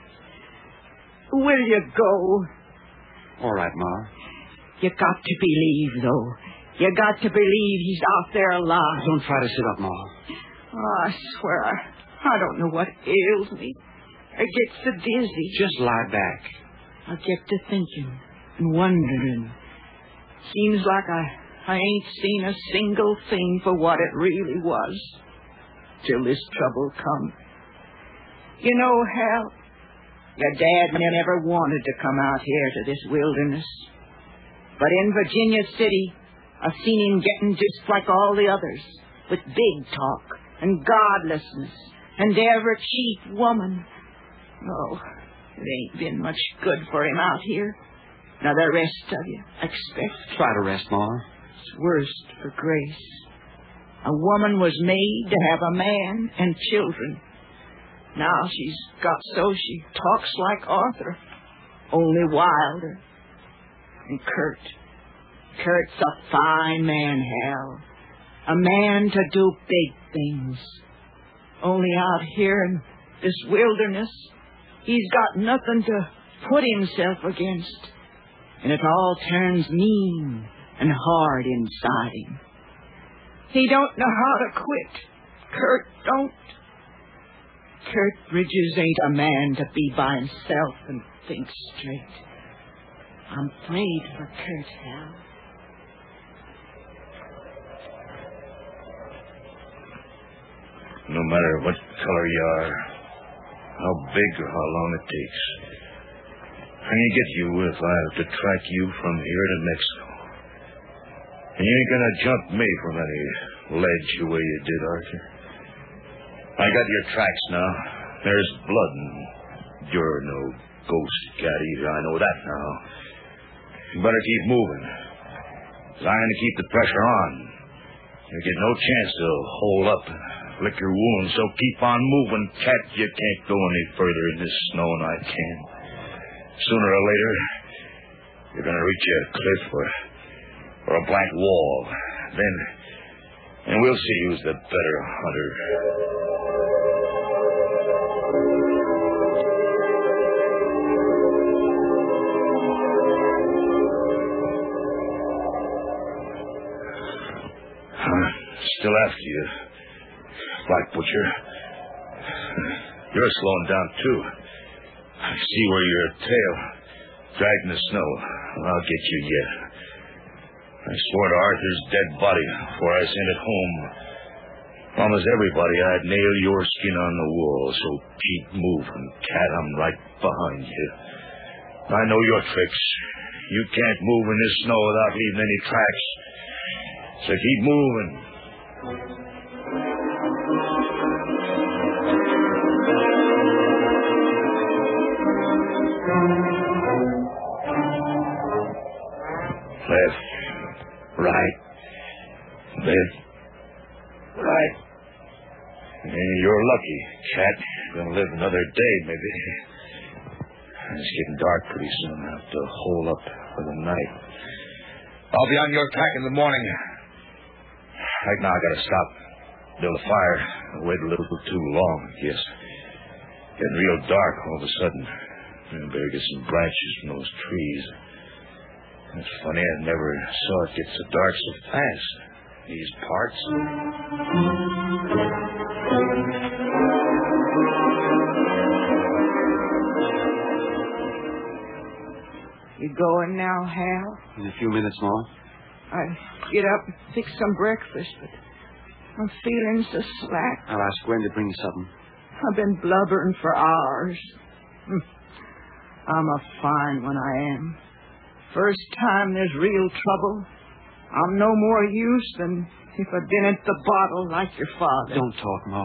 Will you go? All right, Ma. You got to believe, though. You got to believe he's out there alive. Don't try to sit up, Ma. Oh, I swear, I, I don't know what ails me. I get so dizzy. Just lie back. I get to thinking and wondering. Seems like I, I ain't seen a single thing for what it really was till this trouble come. You know, Hal, your dad never wanted to come out here to this wilderness. But in Virginia City, I've seen him getting just like all the others, with big talk and godlessness and every cheap woman. Oh, it ain't been much good for him out here. Now the rest of you, I expect. Try to rest, Ma. It's worst for Grace. A woman was made to have a man and children. Now she's got so she talks like Arthur, only wilder. And Kurt. Kurt's a fine man, Hal. A man to do big things. Only out here in this wilderness, he's got nothing to put himself against. And it all turns mean and hard inside him. He don't know how to quit. Kurt don't. Kurt Bridges ain't a man to be by himself and think straight. I'm afraid for Kurt, Hal. No matter what color you are, how big or how long it takes, I can get you if I have to track you from here to Mexico. And you ain't gonna jump me from any ledge the way you did, Arthur. I got your tracks now. There's blood, and you're no ghost cat either. I know that now. You better keep moving. I'm going to keep the pressure on. You get no chance to hold up and lick your wounds, so keep on moving, cat. You can't go any further in this snow than I can. Sooner or later, you're going to reach a cliff or, or a blank wall. Then, and we'll see who's the better hunter. Still after you, Black Butcher. You're slowing down, too. I see where your tail dragged in the snow. I'll get you yet. I swore to Arthur's dead body before I sent it home. Promised everybody I'd nail your skin on the wall, so keep moving, cat. I'm right behind you. I know your tricks. You can't move in this snow without leaving any tracks. So keep moving. Left, right, left, right. And you're lucky, cat. Gonna live another day, maybe. It's getting dark pretty soon. I have to hole up for the night. I'll be on your track in the morning. Right now I gotta stop, build a fire. I waited a little too long, I guess. Getting real dark all of a sudden. I better get some branches from those trees. It's funny, I never saw it get so dark so fast. These parts. You going now, Hal? In a few minutes more. I get up and fix some breakfast, but I'm feeling so slack. I'll ask Gwen to bring you something. I've been blubbering for hours. Hmm. I'm a fine when I am. First time there's real trouble, I'm no more use than if I'd been at the bottle like your father. Don't talk, Ma.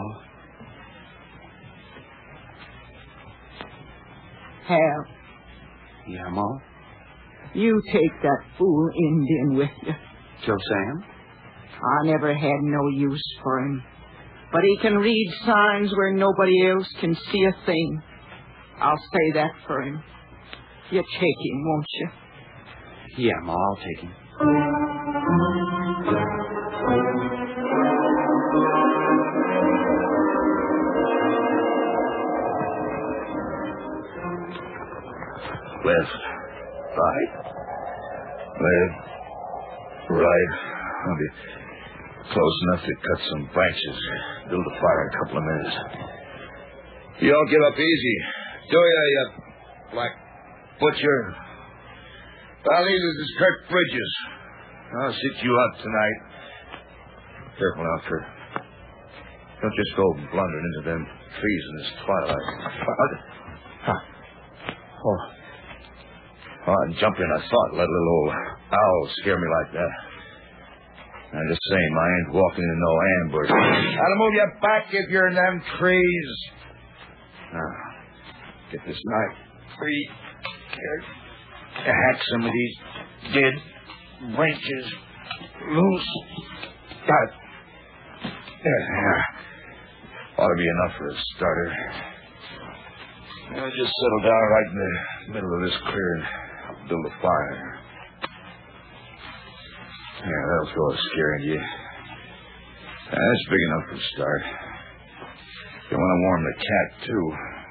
Hal. Yeah, Ma? You take that fool Indian with you. Joe Sam? I never had no use for him. But he can read signs where nobody else can see a thing. I'll say that for him. You take him, won't you? Yeah, Ma, I'll take him. Left, right, left, right. I'll be close enough to cut some branches. Build a fire in a couple of minutes. You don't give up easy, do you, you black butcher? All I need is Kurt Bridges. I'll sit you up tonight. Careful now, Kurt. Don't just go blundering into them trees in this twilight. Huh. Oh. Oh, I jumped in. I thought, let a little old owl scare me like that. I'm just saying, I ain't walking in no ambush. I'll move you back if you're in them trees. Now, get this knife free. Here. Hack some of these dead branches loose. Got it. There. Ought to be enough for a starter. I'll just settle down right in the middle of this clearing. Build a fire. Yeah, that'll throw a scare into you. That's big enough for a start. You want to warm the cat, too.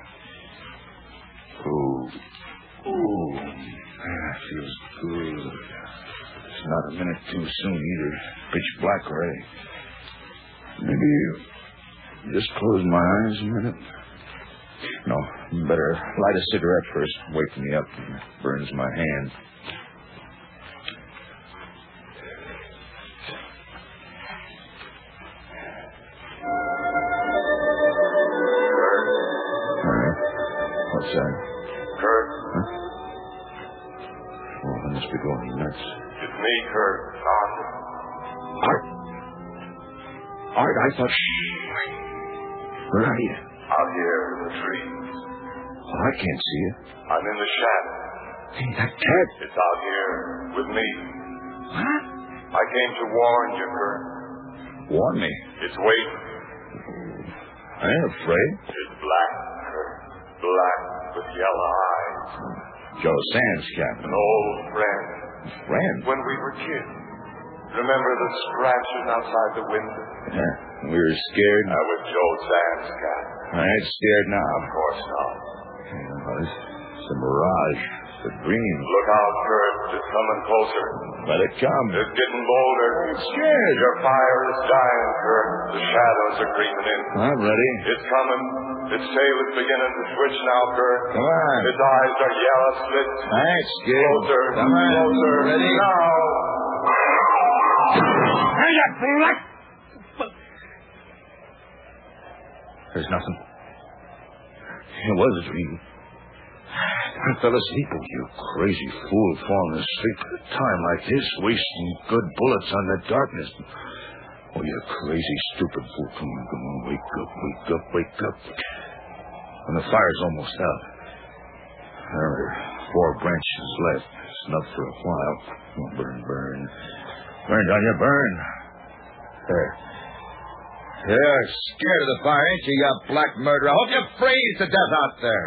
Ooh. Ooh. That feels good. It's not a minute too soon, either. Pitch black already. Maybe just close my eyes a minute. No, better light a cigarette first. Wake me up. It burns my hand. What's that? Kurt? Huh? Oh, I must be going nuts. It's me, Kurt. Arthur. Art? Art, I thought... Where are you? Out here in the trees. Oh, I can't see you. I'm in the shadow. Hey, that cat. It's out here with me. What? I came to warn you, Kurt. Warn me? It's waiting. I ain't afraid. It's black, Kurt. Black with yellow eyes. Joe Sam's cat. An old friend. Friend? When we were kids. Remember the scratches outside the window? Yeah. We were scared. That was Joe Sam's cat. I ain't scared now. Of course not. Yeah, well, it's, it's a mirage. It's a dream. Look out, Kurt. It's coming closer. Let it come. It's getting bolder. I'm scared. Your fire is dying, Kurt. The shadows are creeping in. I'm ready. It's coming. Its tail is beginning to twitch now, Kurt. Come on. Its eyes are yellow slits. I ain't scared. Closer. Come on. Closer. Ready? Now. Hey, you black... There's nothing. It was a dream. I fell asleep. Oh, you crazy fool, falling asleep at a time like this, wasting good bullets on the darkness. Oh, you crazy, stupid fool. Come on, come on. Wake up, wake up, wake up. When the fire's almost out, there are four branches left. It's enough for a while. Oh, burn, burn. Burn, don't you? Burn. There. You're scared of the fire, ain't you, you black murderer? I hope you freeze to death out there.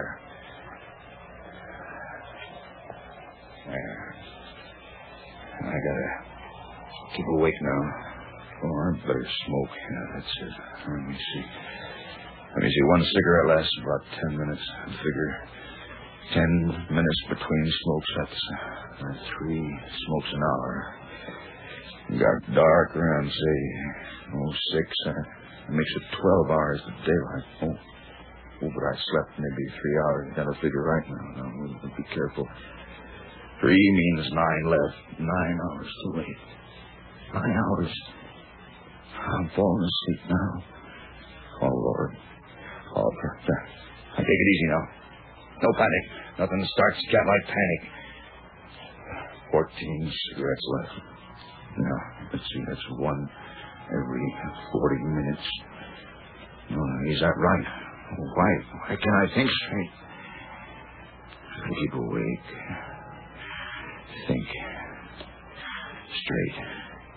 There. I gotta keep awake now. Oh, I better smoke. Yeah, that's it. Let me see. Let me see. One cigarette lasts about ten minutes. I figure Ten minutes between smoke sets. That's three smokes an hour. Got dark around, say, oh, six. Uh, makes it twelve hours of daylight. Oh, oh, but I slept maybe three hours. You gotta figure right now. Now, we'll be careful. Three means nine left. Nine hours to wait. Nine hours. I'm falling asleep now. Oh, Lord. Oh, I take it easy now. No panic. Nothing starts cat-like panic. Fourteen cigarettes left. No, let's see, that's one every forty minutes. No, is that right? Why? Why can't I think straight? Keep awake. Think. Straight.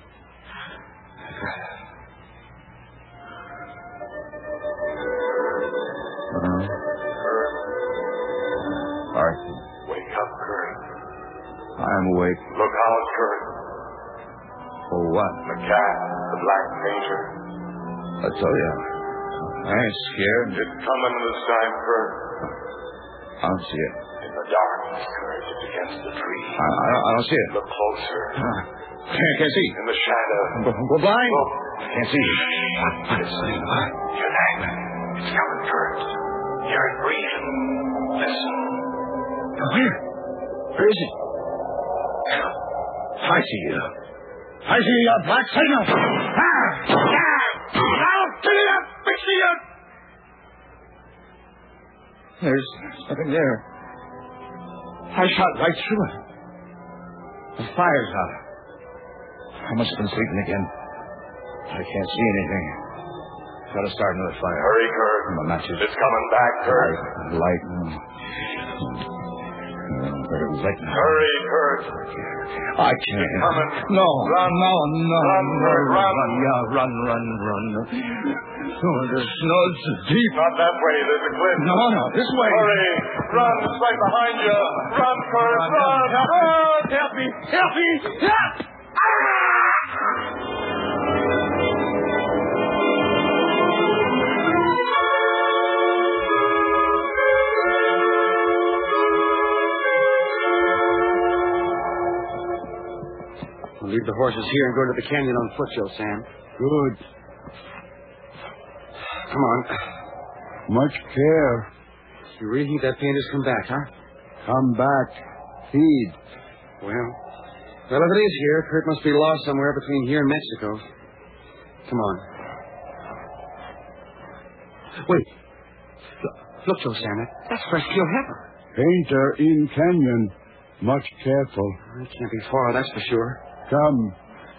Uh-huh. Arthur. Wake up, Kurt. I'm awake. Look out, Kurt. For what? The cat, the black painter. I tell you, I ain't scared. It's coming this time, Kurt. I don't see it. In the darkness, Kurt. It's against the tree. I, I, don't, I don't see it. Look closer. Uh, can't, can't see. In the shadow. We're blind. Look. Can't see. What, what is it? What? Your name. It's coming, Kurt. Hear it breathing. Listen. Where? Where is it? I see you. I see you, black signal. Ah! Ah! Now, get it up! Fix it up! There's nothing there. I shot right through it. The fire's out. I must have been sleeping again. I can't see anything. Gotta start another fire. Hurry, Kurt. My matches. It's coming back, Kurt. Light. Light. Light. Hurry, Kurt. I can't. It's coming. No. Run. No, no. Run, Kurt, run. Run, yeah, run, run, run. Oh, the snow's deep. Not that way. There's a cliff. No, no, this way. Hurry. Run. It's right behind you. Run, Kurt. Run. Run. Help me. Help me. Help me. Help! We'll leave the horses here and go to the canyon on foot, Joe Sam. Good. Come on. Much care. You really think that painter's come back, huh? Come back. Feed. Well, well, if it is here, Kurt must be lost somewhere between here and Mexico. Come on. Wait. Look, look Joe Sam. That's fresh peel heifer. Painter in canyon. Much careful. It can't be far, that's for sure. Come.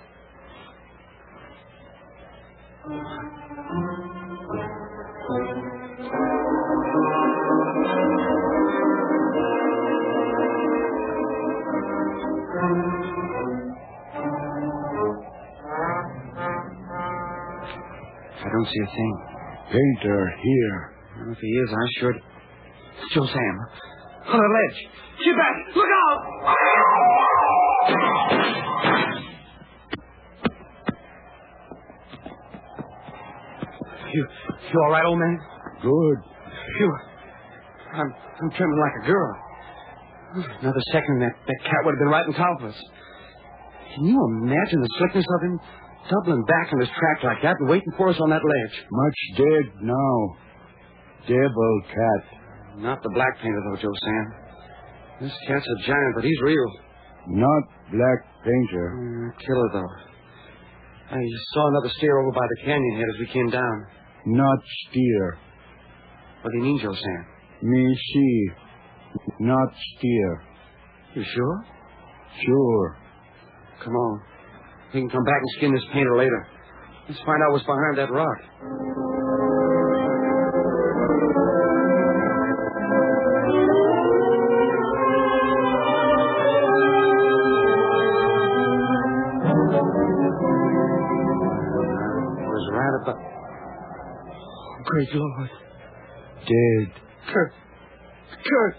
I don't see a thing. Painter here. Well, if he is, I should. Joe Sam. On the ledge. Get back! Look out! You, you all right, old man? Good. Phew. I'm, I'm trembling like a girl. Another second, that, that cat would have been right on top of us. Can you imagine the slickness of him? Doubling back in his track like that and waiting for us on that ledge. Much dead now. Devil cat. Not the black painter, though, Joe Sam. This cat's a giant, but he's real. Not black painter. Mm, killer, though. I saw another steer over by the canyon head as we came down. Not steer. What do you mean, Joe Sam? Me see. Not steer. You sure? Sure. Come on. We can come back and skin this painter later. Let's find out what's behind that rock. It was right about... Great Lord. Dead. Kurt. Kurt.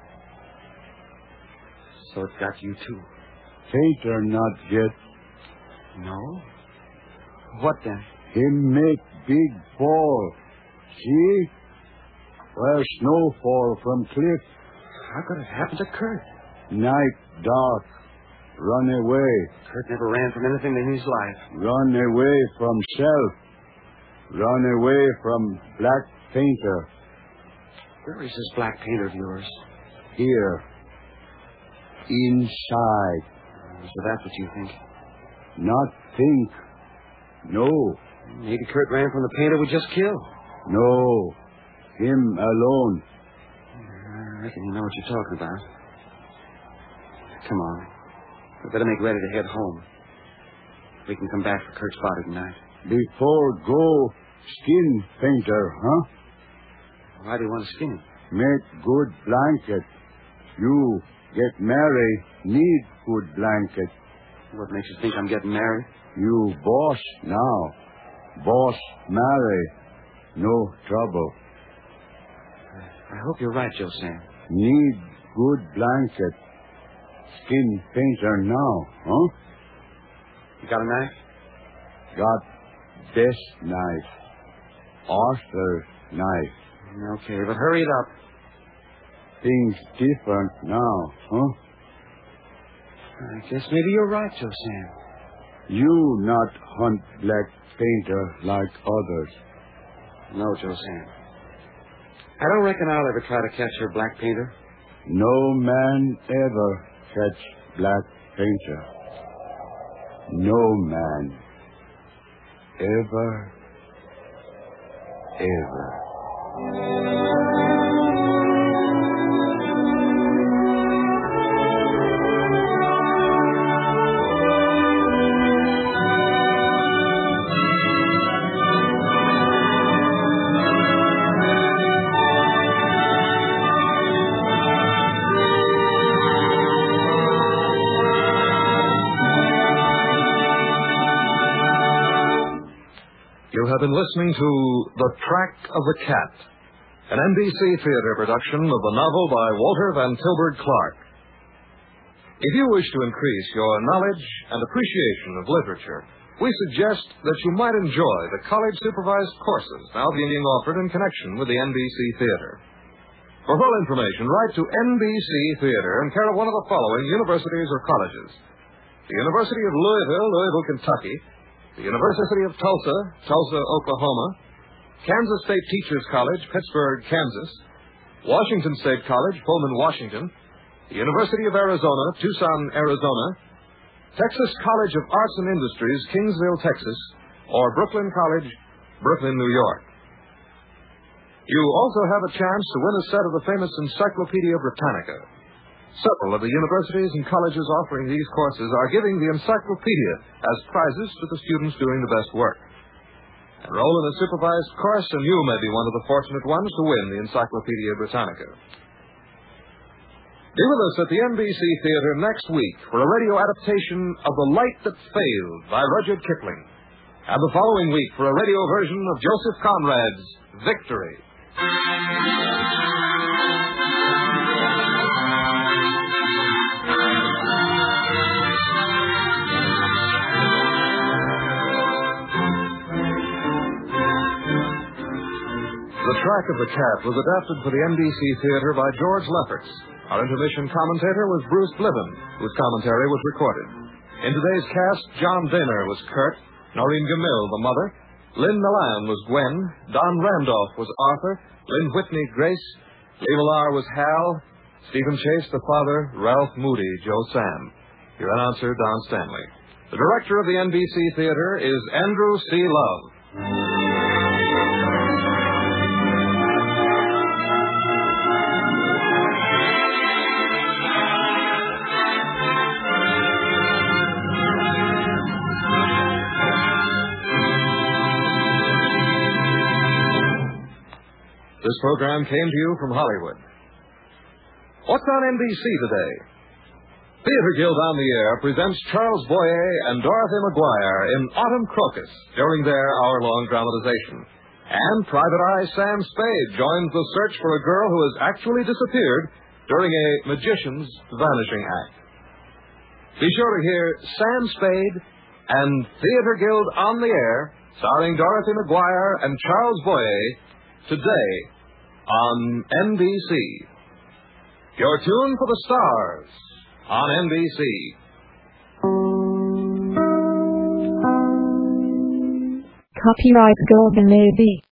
So it got you, too. Painter not get. No? What then? Him make big fall. See? Where snow fall from cliff. How could it happen to Kurt? Night, dark. Run away. Kurt never ran from anything in his life. Run away from self. Run away from Black Painter. Where is this Black Painter of yours? Here. Inside. So that's what you think? Not think. No. Maybe Kurt ran from the painter we just killed. No. Him alone. I reckon you know what you're talking about. Come on. We better make ready to head home. We can come back for Kurt's body tonight. Before go, skin painter, huh? Why do you want to skin him? Make good blanket. You get married, need good blanket. What makes you think I'm getting married? You boss now. Boss marry. No trouble. I hope you're right, Joe Sam. Need good blanket. Skin painter now, huh? You got a knife? Got best knife. Arthur's knife. Okay, but hurry it up. Things different now, huh? I guess maybe you're right, Joe Sam. You not hunt Black Painter like others. No, Joe Sam. I don't reckon I'll ever try to catch your Black Painter. No man ever catch Black Painter. No man. Ever. Ever. You have been listening to The Track of the Cat, an N B C theater production of the novel by Walter Van Tilburg Clark. If you wish to increase your knowledge and appreciation of literature, we suggest that you might enjoy the college-supervised courses now being offered in connection with the N B C Theater. For full information, write to N B C Theater in care of one of the following universities or colleges: the University of Louisville, Louisville, Kentucky; the University of Tulsa, Tulsa, Oklahoma; Kansas State Teachers College, Pittsburgh, Kansas; Washington State College, Pullman, Washington; the University of Arizona, Tucson, Arizona; Texas College of Arts and Industries, Kingsville, Texas; or Brooklyn College, Brooklyn, New York. You also have a chance to win a set of the famous Encyclopedia Britannica. Several of the universities and colleges offering these courses are giving the encyclopedia as prizes to the students doing the best work. Enroll in a supervised course, and you may be one of the fortunate ones to win the Encyclopedia Britannica. Be with us at the N B C Theater next week for a radio adaptation of The Light That Failed by Rudyard Kipling, and the following week for a radio version of Joseph Conrad's Victory. The Track of the Cat was adapted for the N B C Theater by George Lefferts. Our intermission commentator was Bruce Bliven, whose commentary was recorded. In today's cast, John Daner was Kurt, Noreen Gamil, the mother, Lynn Milan was Gwen, Don Randolph was Arthur, Lynn Whitney, Grace, Lee Millar was Hal, Stephen Chase, the father, Ralph Moody, Joe Sam. Your announcer, Don Stanley. The director of the N B C Theater is Andrew C. Love. This program came to you from Hollywood. What's on N B C today? Theater Guild on the Air presents Charles Boyer and Dorothy McGuire in Autumn Crocus during their hour-long dramatization. And Private Eye Sam Spade joins the search for a girl who has actually disappeared during a magician's vanishing act. Be sure to hear Sam Spade and Theater Guild on the Air, starring Dorothy McGuire and Charles Boyer, today on N B C. Your tune for the stars on N B C. Copyright Golden Lady.